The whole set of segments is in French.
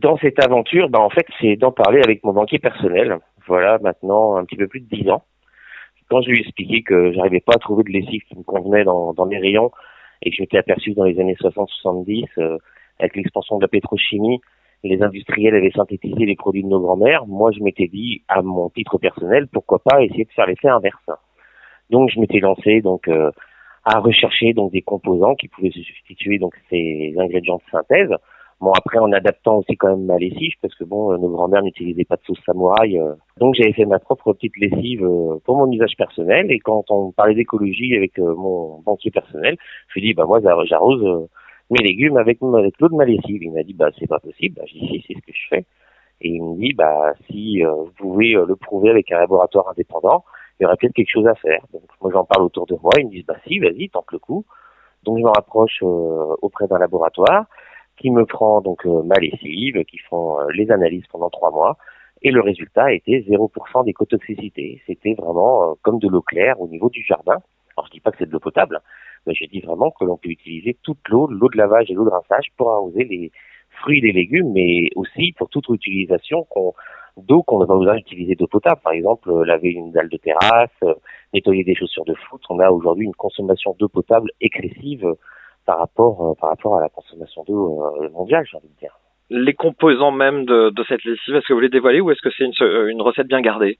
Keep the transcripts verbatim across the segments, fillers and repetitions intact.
Dans cette aventure, bah, en fait, c'est d'en parler avec mon banquier personnel. Voilà, maintenant un petit peu plus de dix ans. Quand je lui ai expliqué que j'arrivais pas à trouver de lessive qui me convenait dans, dans mes rayons et que je m'étais aperçu dans les années soixante soixante-dix, euh, avec l'expansion de la pétrochimie, les industriels avaient synthétisé les produits de nos grands-mères. Moi, je m'étais dit, à mon titre personnel, pourquoi pas essayer de faire l'effet inverse. Donc, je m'étais lancé donc euh, à rechercher donc des composants qui pouvaient se substituer donc ces ingrédients de synthèse. Bon, après, en adaptant aussi quand même ma lessive, parce que bon, euh, nos grands-mères n'utilisaient pas de sauce samouraï. Euh, donc, j'avais fait ma propre petite lessive euh, pour mon usage personnel. Et quand on parlait d'écologie avec euh, mon banquier personnel, je lui ai dit, bah moi, j'arrose euh, mes légumes avec, avec l'eau de ma lessive. Il m'a dit, bah c'est pas possible. Bah, je dis, si, c'est ce que je fais. Et il me dit, bah si euh, vous pouvez euh, le prouver avec un laboratoire indépendant, il y aurait peut-être quelque chose à faire. Donc, moi, j'en parle autour de moi. Ils me disent, bah si, vas-y, tente le coup. Donc, je me rapproche euh, auprès d'un laboratoire qui me prend donc euh, ma lessive, qui font euh, les analyses pendant trois mois, et le résultat était zéro pour cent d'écotoxicité. C'était vraiment euh, comme de l'eau claire au niveau du jardin. Alors je dis pas que c'est de l'eau potable, mais je dis vraiment que l'on peut utiliser toute l'eau, l'eau de lavage et l'eau de rinçage pour arroser les fruits et les légumes, mais aussi pour toute utilisation qu'on, d'eau qu'on n'a pas besoin d'utiliser d'eau potable. Par exemple, euh, laver une dalle de terrasse, euh, nettoyer des chaussures de foot. On a aujourd'hui une consommation d'eau potable excessive euh, par rapport euh, par rapport à la consommation d'eau euh, mondiale, j'ai envie de dire. Les composants même de, de cette lessive, est-ce que vous les dévoilez ou est-ce que c'est une, une recette bien gardée?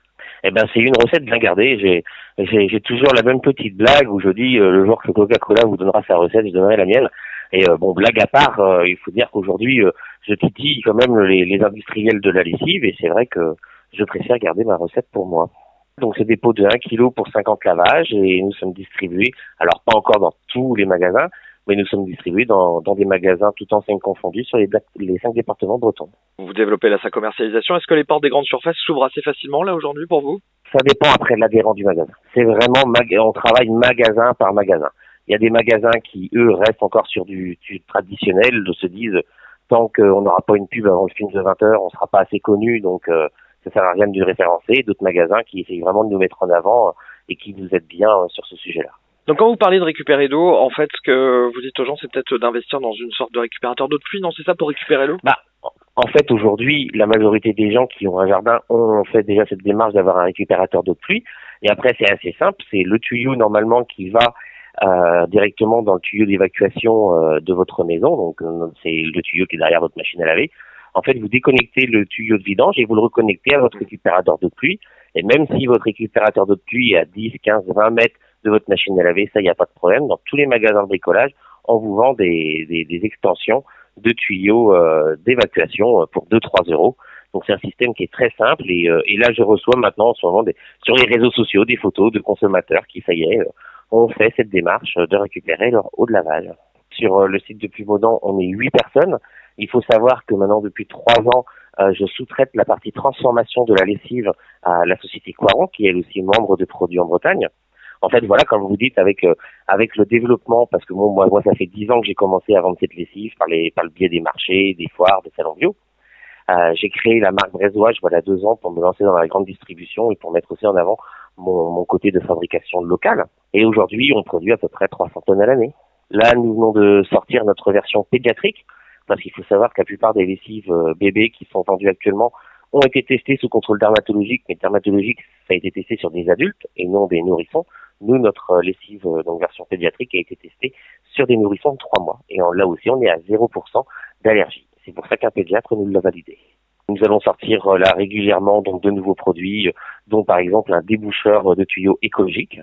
Eh ben, c'est une recette bien gardée. J'ai, j'ai, j'ai toujours la même petite blague où je dis euh, le jour que Coca-Cola vous donnera sa recette, je donnerai la mienne. Et euh, bon, blague à part, euh, il faut dire qu'aujourd'hui, euh, je titille quand même les, les industriels de la lessive et c'est vrai que je préfère garder ma recette pour moi. Donc, c'est des pots de un kilo pour cinquante lavages et nous sommes distribués, alors pas encore dans tous les magasins, mais nous sommes distribués dans, dans des magasins tout enseignes confondus sur les, les cinq départements bretons. Vous développez là sa commercialisation. Est-ce que les portes des grandes surfaces s'ouvrent assez facilement là aujourd'hui pour vous? Ça dépend après de l'adhérent du magasin. C'est vraiment, on travaille magasin par magasin. Il y a des magasins qui, eux, restent encore sur du, du traditionnel, se disent, tant qu'on n'aura pas une pub avant le film de vingt heures, on ne sera pas assez connu, donc euh, ça sert à rien de le référencer. D'autres magasins qui essayent vraiment de nous mettre en avant et qui nous aident bien euh, sur ce sujet-là. Donc quand vous parlez de récupérer d'eau, en fait, ce que vous dites aux gens, c'est peut-être d'investir dans une sorte de récupérateur d'eau de pluie, non? C'est ça, pour récupérer l'eau? Bah, en fait, aujourd'hui, la majorité des gens qui ont un jardin ont fait déjà cette démarche d'avoir un récupérateur d'eau de pluie. Et après, c'est assez simple. C'est le tuyau, normalement, qui va euh, directement dans le tuyau d'évacuation euh, de votre maison. Donc, euh, c'est le tuyau qui est derrière votre machine à laver. En fait, vous déconnectez le tuyau de vidange et vous le reconnectez à votre récupérateur d'eau de pluie. Et même si votre récupérateur d'eau de pluie est à dix, quinze, vingt mètres de votre machine à laver, ça, il n'y a pas de problème. Dans tous les magasins de bricolage, on vous vend des, des, des extensions de tuyaux euh, d'évacuation pour deux à trois euros. Donc c'est un système qui est très simple et, euh, et là je reçois maintenant en ce moment des, sur les réseaux sociaux des photos de consommateurs qui, ça y est, euh, ont fait cette démarche de récupérer leur eau de lavage. Sur euh, le site de Pumaudan, on est huit personnes. Il faut savoir que maintenant depuis trois ans, euh, je sous-traite la partie transformation de la lessive à la société Coiron, qui est elle aussi membre de Produits en Bretagne. En fait, voilà, comme vous dites, avec euh, avec le développement, parce que bon, moi, moi, ça fait dix ans que j'ai commencé à vendre cette lessive par les par le biais des marchés, des foires, des salons bio. Euh, j'ai créé la marque Brezois, voilà, deux ans pour me lancer dans la grande distribution et pour mettre aussi en avant mon, mon côté de fabrication locale. Et aujourd'hui, on produit à peu près trois cents tonnes à l'année. Là, nous venons de sortir notre version pédiatrique, parce qu'il faut savoir que la plupart des lessives euh, bébés qui sont vendues actuellement ont été testées sous contrôle dermatologique, mais dermatologique, ça a été testé sur des adultes et non des nourrissons. Nous, notre lessive, donc version pédiatrique, a été testée sur des nourrissons de trois mois. Et on, là aussi, on est à zéro pour cent d'allergie. C'est pour ça qu'un pédiatre nous l'a validé. Nous allons sortir là régulièrement donc de nouveaux produits, dont par exemple un déboucheur de tuyaux écologique,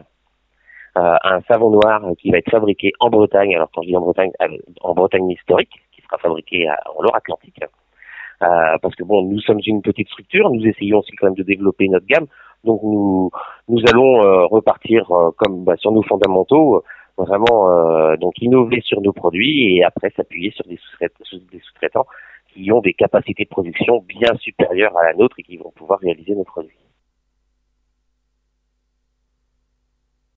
euh, un savon noir qui va être fabriqué en Bretagne. Alors quand je dis en Bretagne, en Bretagne historique, qui sera fabriqué à, en Loire-Atlantique. Euh, parce que bon, nous sommes une petite structure, nous essayons aussi quand même de développer notre gamme, donc nous nous allons euh, repartir euh, comme bah, sur nos fondamentaux, euh, vraiment euh, donc innover sur nos produits et après s'appuyer sur des sous-traitants, des sous-traitants qui ont des capacités de production bien supérieures à la nôtre et qui vont pouvoir réaliser nos produits.